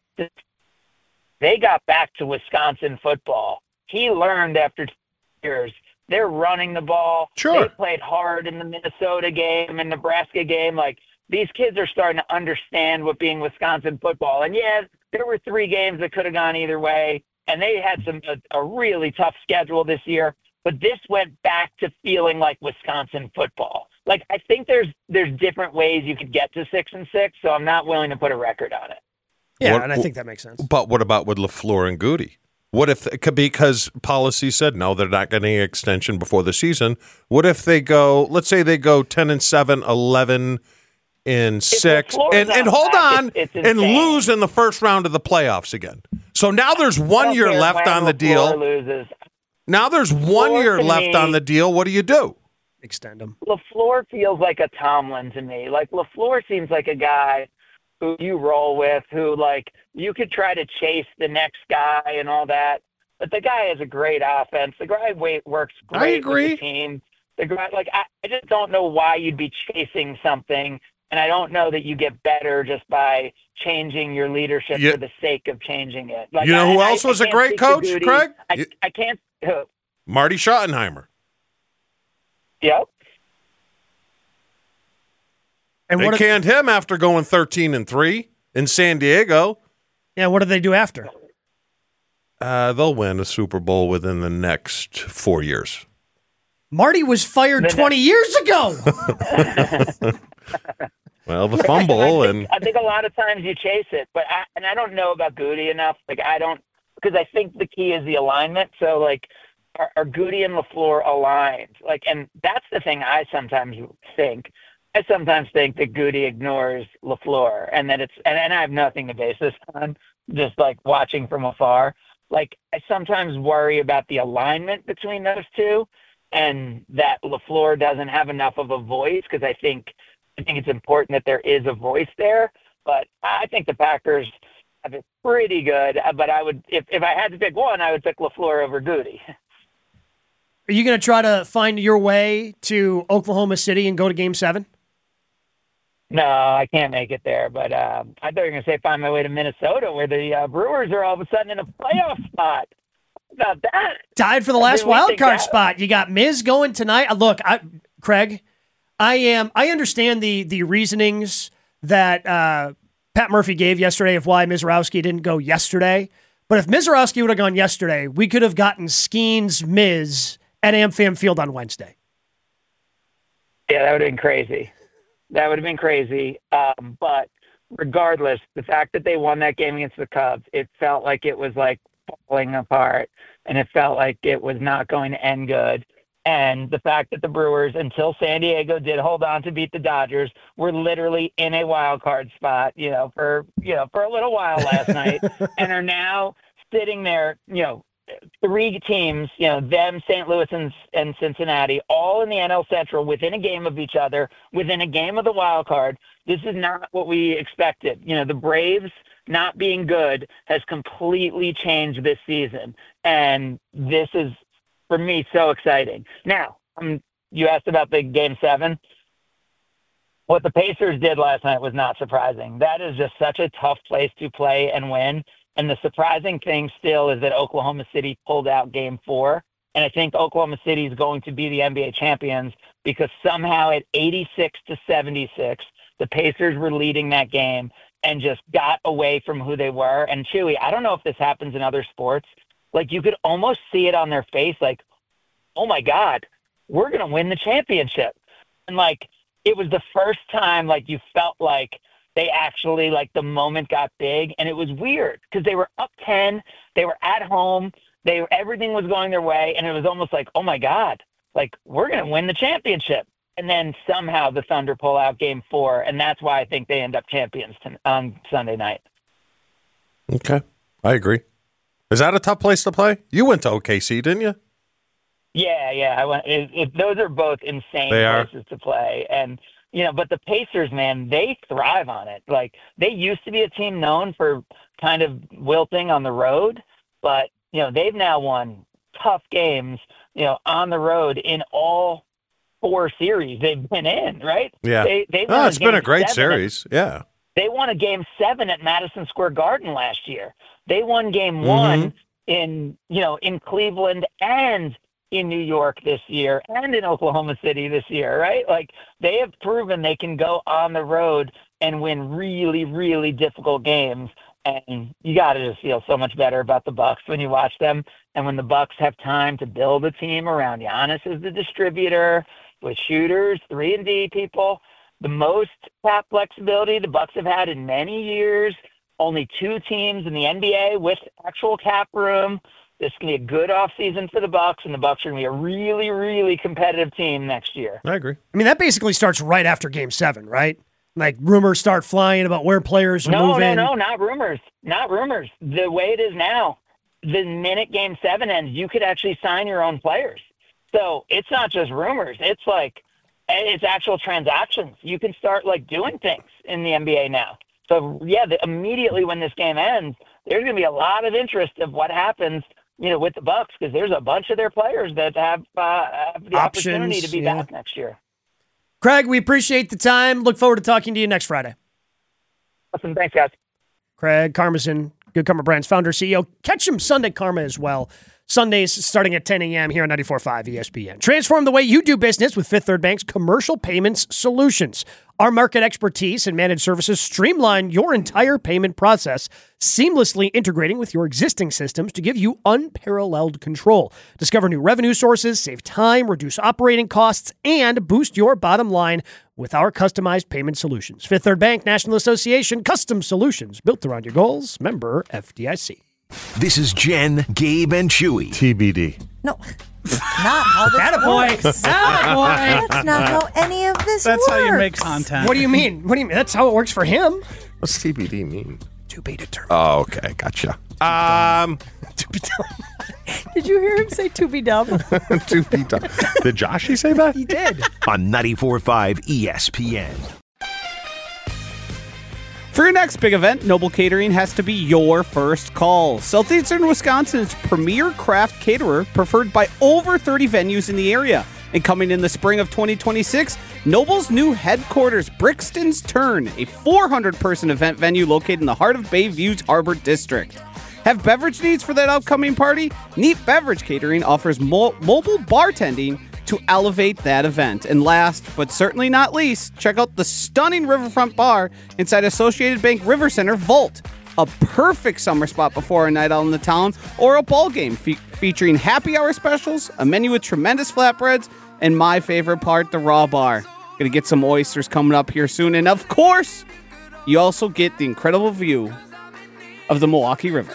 they got back to Wisconsin football. He learned after two years. They're running the ball. Sure. They played hard in the Minnesota game and Nebraska game. Like, these kids are starting to understand what being Wisconsin football. And, yeah, there were three games that could have gone either way, and they had some a, a really tough schedule this year. But this went back to feeling like Wisconsin football. Like, I think there's there's different ways you could get to six and six, so I'm not willing to put a record on it. Yeah, What- and I think that makes sense. But what about with LaFleur and Goody? What if it could be because policy said no, they're not getting an extension before the season? What if they go, let's say they go ten and seven, eleven and six, LaFleur's and, and not hold back, on, it's- it's and insane. lose in the first round of the playoffs again. So now there's I one don't year care left when on the LaFleur deal. Loses. Now there's one LaFleur year to left me- on the deal. What do you do? Extend them. LaFleur feels like a Tomlin to me. Like, LaFleur seems like a guy who you roll with, who like you could try to chase the next guy and all that. But the guy has a great offense. The guy wait, works great I agree. with the team. The guy, like I, I just don't know why you'd be chasing something, and I don't know that you get better just by changing your leadership Yeah. for the sake of changing it. Like, You know who I- else I- was I a can't great speak to coach, Goody. Craig? I, You- I can't. Who? Marty Schottenheimer. Yep. And They what? Are, canned him after going thirteen and three in San Diego. yeah, what do they do after? Uh, they'll win a Super Bowl within the next four years. Marty was fired The twenty years ago. Well, the fumble I think, and I think a lot of times you chase it, but I, and I don't know about Goody enough. Like I don't, because I think the key is the alignment. So like, are, are Goody and LaFleur aligned? Like, and that's the thing I sometimes think. I sometimes think that Goody ignores LaFleur, and that it's and, and I have nothing to base this on, just like watching from afar. Like I sometimes worry about the alignment between those two, and that LaFleur doesn't have enough of a voice, because I think I think it's important that there is a voice there. But I think the Packers have it pretty good. But I would, if, if I had to pick one, I would pick LaFleur over Goody. Are you going to try to find your way to Oklahoma City and go to Game Seven? No, I can't make it there. But uh, I thought you were going to say find my way to Minnesota, where the uh, Brewers are all of a sudden in a playoff spot. How about that? Tied for the I last mean, we wild think card that- spot. You got Miz going tonight. Uh, Look, I, Craig, I am. I understand the the reasonings that uh, Pat Murphy gave yesterday of why Mizorowski didn't go yesterday. But if Mizorowski would have gone yesterday, we could have gotten Skeens Miz at AmFam Field on Wednesday. Yeah, that would have been crazy. That would have been crazy. Um, but regardless, the fact that they won that game against the Cubs, it felt like it was like falling apart, and it felt like it was not going to end good. And the fact that the Brewers, until San Diego did hold on to beat the Dodgers, were literally in a wild card spot, you know, for you know for a little while last night, and are now sitting there, you know, three teams, you know, them, Saint Louis, and, and Cincinnati, all in the N L Central, within a game of each other, within a game of the wild card. This is not what we expected. You know, the Braves not being good has completely changed this season, and this is, for me, so exciting. Now, um, you asked about the Game seven. What the Pacers did last night was not surprising. That is just such a tough place to play and win. And the surprising thing still is that Oklahoma City pulled out Game four. And I think Oklahoma City is going to be the N B A champions, because somehow at eighty-six to seventy-six, the Pacers were leading that game and just got away from who they were. And Chewy, I don't know if this happens in other sports. Like, you could almost see it on their face, like, oh my God, we're going to win the championship. And like, it was the first time, like, you felt like they actually, like, the moment got big. And it was weird because they were up ten, they were at home, they everything was going their way. And it was almost like, oh my God, like, we're going to win the championship. And then somehow the Thunder pull out Game four. And that's why I think they end up champions to, on Sunday night. okay, I agree. Is that a tough place to play? You went to O K C, didn't you? Yeah, yeah. I went. It, it, those are both insane They are. places to play, and you know. But the Pacers, man, they thrive on it. Like, they used to be a team known for kind of wilting on the road, but you know they've now won tough games, you know, on the road in all four series they've been in. Right? Yeah. They, they Oh, won it's been a game great seven at- series. Yeah. They won a Game seven at Madison Square Garden last year. They won Game Mm-hmm. one in, you know, in Cleveland and in New York this year, and in Oklahoma City this year, right? Like, they have proven they can go on the road and win really, really difficult games. And you got to just feel so much better about the Bucks when you watch them. And when the Bucks have time to build a team around Giannis as the distributor, with shooters, three and D people, the most cap flexibility the Bucks have had in many years. Only two teams in the N B A with actual cap room. This is going to be a good offseason for the Bucks, and the Bucks are going to be a really, really competitive team next year. I agree. I mean, that basically starts right after Game Seven, right? Like, rumors start flying about where players are No, moving. no, no, not rumors. Not rumors. The way it is now, the minute Game seven ends, you could actually sign your own players. So it's not just rumors. It's like, it's actual transactions. You can start, like, doing things in the N B A now. So yeah, the, immediately when this game ends, there's going to be a lot of interest of what happens, you know, with the Bucks, because there's a bunch of their players that have, uh, have the Options, opportunity to be yeah. back next year. Craig, we appreciate the time. Look forward to talking to you next Friday. Awesome. Thanks, guys. Craig Karmazin, Good Karma Brands founder, C E O. Catch him Sunday Karma as well. Sundays starting at ten a.m. here on ninety-four point five E S P N. Transform the way you do business with Fifth Third Bank's Commercial Payments Solutions. Our market expertise and managed services streamline your entire payment process, seamlessly integrating with your existing systems to give you unparalleled control. Discover new revenue sources, save time, reduce operating costs, and boost your bottom line with our customized payment solutions. Fifth Third Bank, National Association, custom solutions built around your goals. Member F D I C. This is Jen, Gabe, and Chewy. T B D. No, not how this Attaboy. works. Attaboy. That's not how any of this That's works. how you make content. What do you mean? What do you mean? That's how it works for him. What's T B D mean? To be determined. Oh, okay. Gotcha. Um, To be determined. Did you hear him say to be dumb? to be done. Did Joshy say that? He did. On ninety-four point five E S P N. For your next big event, Noble Catering has to be your first call. Southeastern Wisconsin's premier craft caterer, preferred by over thirty venues in the area. And coming in the spring of twenty twenty-six, Noble's new headquarters, Brixton's Turn, a four hundred person event venue located in the heart of Bayview's Harbor District. Have beverage needs for that upcoming party? Neat Beverage Catering offers mo- mobile bartending to elevate that event. And last, but certainly not least, check out the stunning riverfront bar inside Associated Bank River Center Vault. A perfect summer spot before a night out in the town or a ball game fe- featuring happy hour specials, a menu with tremendous flatbreads, and my favorite part, the raw bar. Gonna get some oysters coming up here soon. And of course, you also get the incredible view of the Milwaukee River.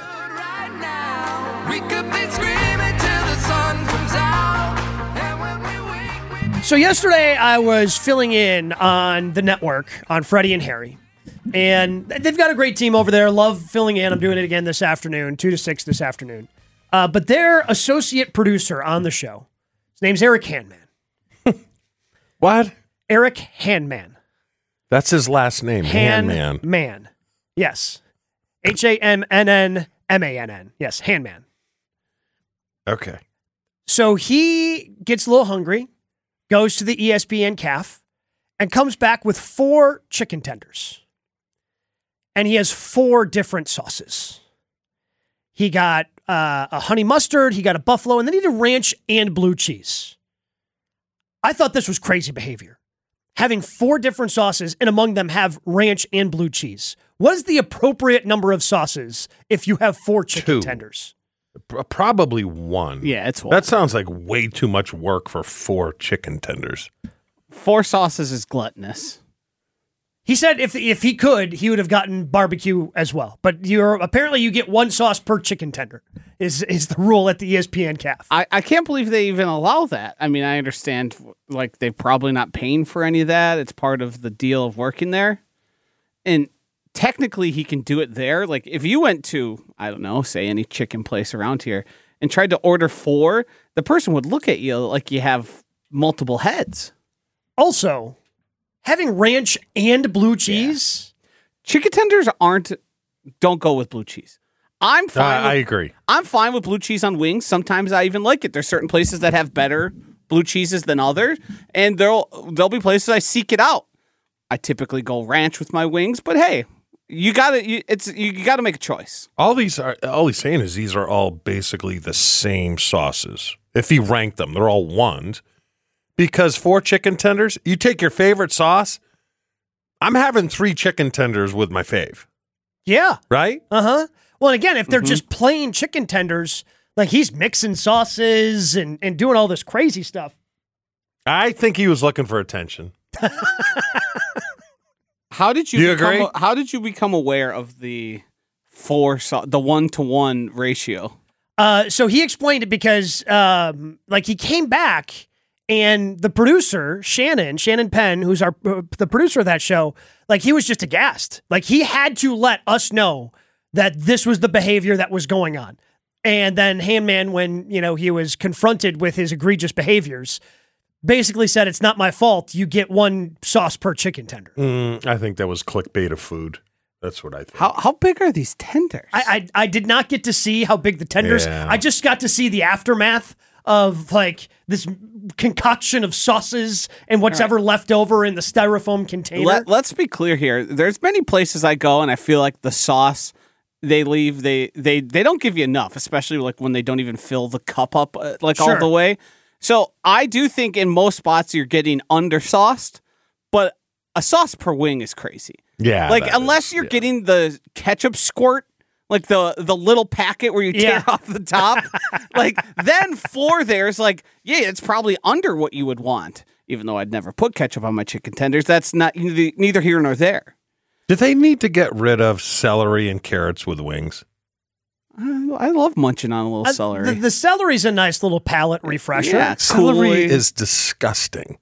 So yesterday I was filling in on the network on Freddie and Harry. And they've got a great team over there. Love filling in. I'm doing it again this afternoon, two to six this afternoon. Uh, but their associate producer on the show, his name's Eric Hanman. What? Eric Hanman. That's his last name. Hanman. Hanman. Man. Yes. H A M N N M A N N. Yes, Hanman. Okay. So he gets a little hungry, goes to the E S P N C A F, and comes back with four chicken tenders. And he has four different sauces. He got uh, a honey mustard, he got a buffalo, and then he did ranch and blue cheese. I thought this was crazy behavior. Having four different sauces, and among them have ranch and blue cheese. What is the appropriate number of sauces if you have four chicken Two. tenders? P- Probably one. Yeah, it's one. That sounds like way too much work for four chicken tenders. Four sauces is gluttonous. He said if if he could, he would have gotten barbecue as well. But you're apparently you get one sauce per chicken tender is is the rule at the E S P N C A F. I, I can't believe they even allow that. I mean, I understand, like, they're probably not paying for any of that. It's part of the deal of working there. And technically, he can do it there. Like, if you went to, I don't know, say any chicken place around here and tried to order four, the person would look at you like you have multiple heads. Also, having ranch and blue cheese. Yeah. Chicken tenders aren't, don't go with blue cheese. I'm Uh, fine. with, I agree. I'm fine with blue cheese on wings. Sometimes I even like it. There's certain places that have better blue cheeses than others, and there'll there'll be places I seek it out. I typically go ranch with my wings, but hey, you gotta you, it's you gotta make a choice. All these are all he's saying is these are all basically the same sauces. If he ranked them, they're all ones. Because four chicken tenders, you take your favorite sauce. I'm having three chicken tenders with my fave, Yeah. right? Uh-huh. Well, and again, if they're Mhm. just plain chicken tenders, like he's mixing sauces and, and doing all this crazy stuff. I think he was looking for attention. How did you, Do you become, agree? How did you become aware of the four sau- the one to one ratio? Uh, so he explained it because, um, like, he came back and the producer, Shannon, Shannon Penn, who's our uh, the producer of that show, like, he was just aghast. Like, he had to let us know that this was the behavior that was going on. And then Hanman, when, you know, he was confronted with his egregious behaviors, basically said, it's not my fault. You get one sauce per chicken tender. Mm, I think that was clickbait of food. That's what I think. How how big are these tenders? I, I I did not get to see how big the tenders. Yeah. I just got to see the aftermath of like this concoction of sauces and what's All right. ever left over in the styrofoam container. Let, let's be clear here. There's many places I go and I feel like the sauce they leave they they they don't give you enough, especially like when they don't even fill the cup up uh, like all Sure. the way. So I do think in most spots you're getting undersauced, but a sauce per wing is crazy. Yeah, like that unless is, you're yeah. getting the ketchup squirt, like the the little packet where you tear Yeah. off the top, like then four there's like yeah, it's probably under what you would want. Even though I'd never put ketchup on my chicken tenders, that's not neither, neither here nor there. Do they need to get rid of celery and carrots with wings? I, I love munching on a little Uh, celery. The, the celery's a nice little palate refresher. Yeah, Celery cool. is disgusting.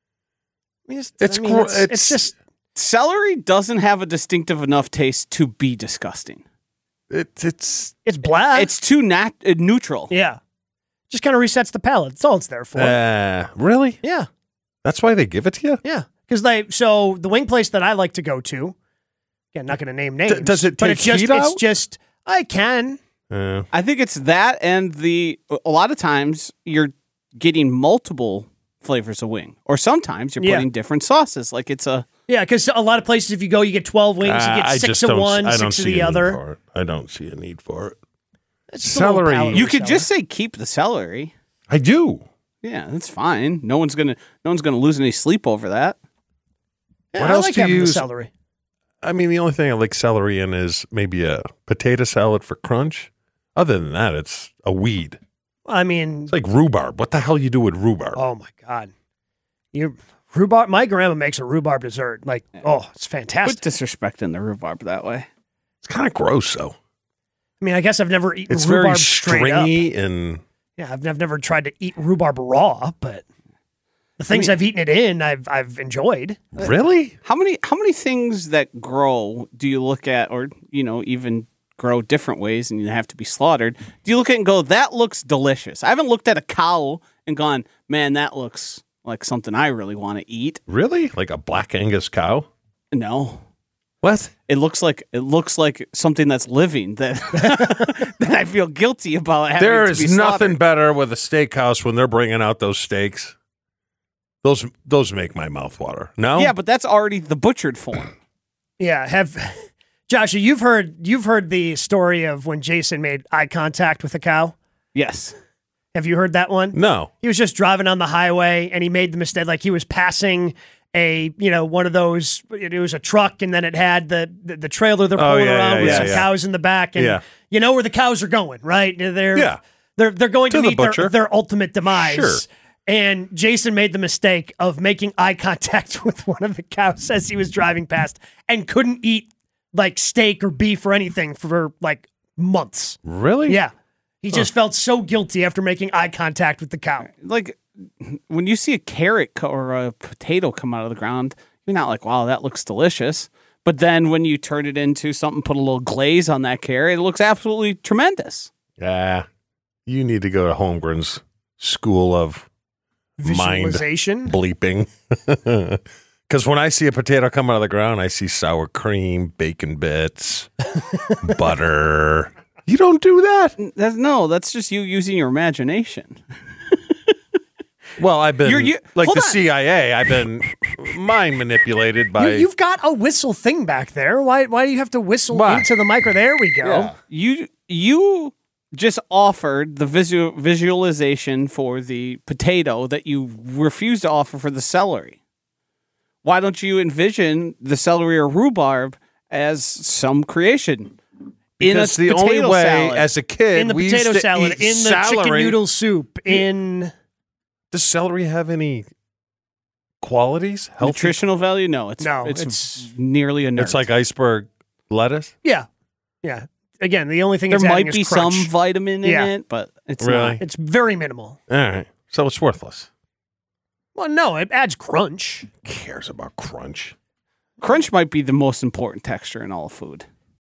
I mean, it's, It's I mean, gro- it's, it's it's- just Celery doesn't have a distinctive enough taste to be disgusting. It, it's it's blah. It's too nat- uh, neutral. yeah, just kind of resets the palate. That's all it's there for. uh, really? yeah, That's why they give it to you? yeah. Because they so the wing place that I like to go to. Again, not going to name names. does it But take it's just heat it's out? just I can. Uh, I think it's that, and the a lot of times you're getting multiple flavors of wing, or sometimes you're Yeah. putting different sauces. Like it's a Yeah, because a lot of places, if you go, you get twelve wings, you uh, get I six just of don't, one, I don't six of see the a need other. for it. I don't see a need for it. It's just a little Celery. palate you could refresher. just say keep the celery. I do. Yeah, that's fine. No one's gonna no one's gonna lose any sleep over that. Yeah, What I else like do you having the use? celery. I mean, the only thing I like celery in is maybe a potato salad for crunch. Other than that, it's a weed. I mean, It's like rhubarb. What the hell you do with rhubarb? oh my god, you rhubarb. My grandma makes a rhubarb dessert. Like, oh, it's Quit fantastic. disrespecting the rhubarb that way. It's kind of gross, though. I mean, I guess I've never eaten It's rhubarb very straight up. stringy and Yeah, I've, I've never tried to eat rhubarb raw, but the things mean- I've eaten it in, I've I've enjoyed. really. How many how many things that grow do you look at, or you know, even grow different ways and you have to be slaughtered? Do you look at and go, that looks delicious? I haven't looked at a cow and gone, man, that looks like something I really want to eat. Really? Like a black Angus cow? No. What? It looks like it looks like something that's living that that I feel guilty about having There to is be nothing slaughtered. better with a steakhouse when they're bringing out those steaks. Those those make my mouth water. No? Yeah, but that's already the butchered form. Yeah, have Joshua, you've heard you've heard the story of when Jason made eye contact with a cow. Yes. Have you heard that one? No. He was just driving on the highway and he made the mistake, like he was passing a, you know, one of those, it was a truck and then it had the the, the trailer they're Oh, pulling yeah, around yeah, with yeah, some yeah. cows in the back. And Yeah. you know where the cows are going, right? They're, Yeah. they're, they're going to, To the meet their, butcher. their ultimate demise. Sure. And Jason made the mistake of making eye contact with one of the cows as he was driving past and couldn't eat like steak or beef or anything for like months. Really? Yeah. He just felt so guilty after making eye contact with the cow. Like when you see a carrot co- or a potato come out of the ground, you're not like, wow, that looks delicious. But then when you turn it into something, put a little glaze on that carrot, it looks absolutely tremendous. Yeah. You need to go to Holmgren's school of mind Visualization. bleeping. Because when I see a potato come out of the ground, I see sour cream, bacon bits, butter. You don't do that. That's, no, that's just you using your imagination. Well, I've been You're- you- like hold the on. C I A. I've been mind manipulated by. You, you've got a whistle thing back there. Why Why do you have to whistle Why? into the micro? There we go. Yeah. You you just offered the visual visualization for the potato that you refused to offer for the celery. Why don't you envision the celery or rhubarb as some creation? because in a the only potato way salad. as a kid In the we potato used to salad, eat in the celery. chicken noodle soup, in Does celery have any qualities? Healthy? nutritional value? No, it's No, it's, it's- nearly a nerd. It's like iceberg lettuce. yeah, yeah. Again, the only thing there it's adding might is be crunch. some vitamin in Yeah. it, but it's Really? not. It's very minimal. All right, so it's worthless. Well, no, it adds crunch. Who cares about crunch? Crunch might be the most important texture in all of food.